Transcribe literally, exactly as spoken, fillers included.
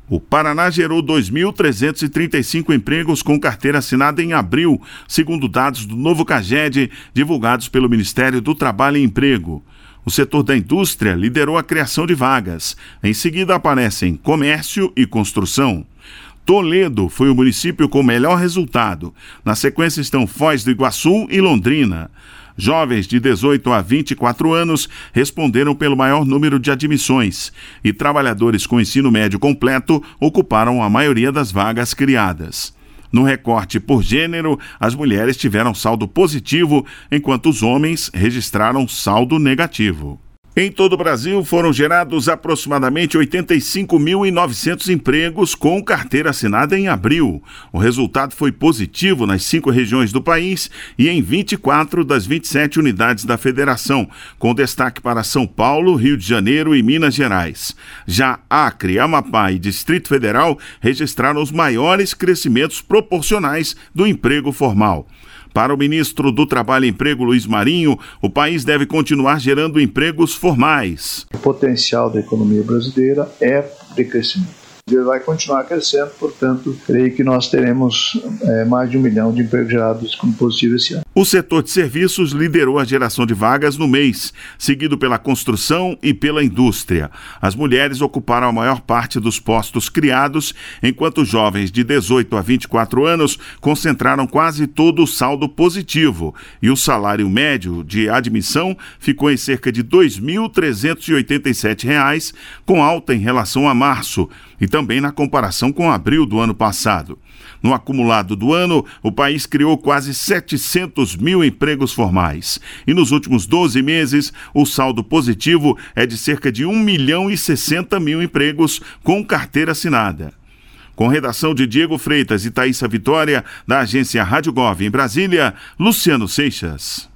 O Paraná gerou dois mil trezentos e trinta e cinco empregos com carteira assinada em abril, segundo dados do novo CAGED, divulgados pelo Ministério do Trabalho e Emprego. O setor da indústria liderou a criação de vagas. Em seguida aparecem comércio e construção. Toledo foi o município com melhor resultado. Na sequência estão Foz do Iguaçu e Londrina. Jovens de dezoito a vinte e quatro anos responderam pelo maior número de admissões e trabalhadores com ensino médio completo ocuparam a maioria das vagas criadas. No recorte por gênero, as mulheres tiveram saldo positivo, enquanto os homens registraram saldo negativo. Em todo o Brasil, foram gerados aproximadamente oitenta e cinco mil e novecentos empregos com carteira assinada em abril. O resultado foi positivo nas cinco regiões do país e em vinte e quatro das vinte e sete unidades da federação, com destaque para São Paulo, Rio de Janeiro e Minas Gerais. Já Acre, Amapá e Distrito Federal registraram os maiores crescimentos proporcionais do emprego formal. Para o ministro do Trabalho e Emprego, Luiz Marinho, o país deve continuar gerando empregos formais. O potencial da economia brasileira é de crescimento. Ele vai continuar crescendo, portanto, creio que nós teremos é, mais de um milhão de empregos gerados como positivo esse ano. O setor de serviços liderou a geração de vagas no mês, seguido pela construção e pela indústria. As mulheres ocuparam a maior parte dos postos criados, enquanto os jovens de dezoito a vinte e quatro anos concentraram quase todo o saldo positivo, e o salário médio de admissão ficou em cerca de dois mil trezentos e oitenta e sete reais, com alta em relação a março, e também na comparação com abril do ano passado. No acumulado do ano, o país criou quase setecentos mil empregos formais. E nos últimos doze meses, o saldo positivo é de cerca de um milhão e sessenta mil empregos com carteira assinada. Com redação de Diego Freitas e Thaísa Vitória, da agência Rádio Gov em Brasília, Luciano Seixas.